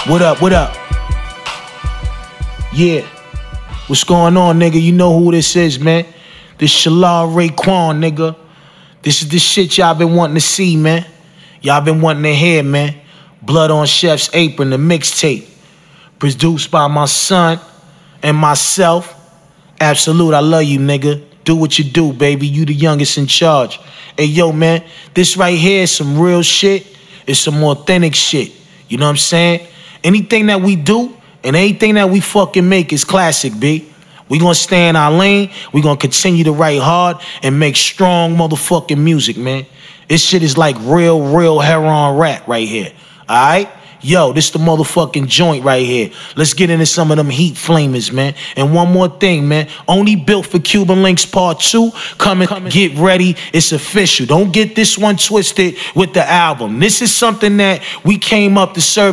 What up, what up? Yeah. What's going on, nigga? You know who this is, man. This Shalal Raekwon, nigga. This is the shit y'all been wanting to see, man. Y'all been wanting to hear, man. Blood on Chef's Apron, the mixtape. Produced by my son and myself. Absolute, I love you, nigga. Do what you do, baby. You the youngest in charge. Hey, yo, man, this right here is some real shit. It's some authentic shit. You know what I'm saying? Anything that we do and anything that we fucking make is classic, B. We gonna stay in our lane. We gonna continue to write hard and make strong motherfucking music, man. This shit is like real heron rap right here. All right? Yo, this the motherfucking joint right here. Let's get into some of them heat flamers, man. And one more thing, man. Only built for Cuban Links Part 2. Come and get ready. It's official. Don't get this one twisted with the album. This is something that we came up to serve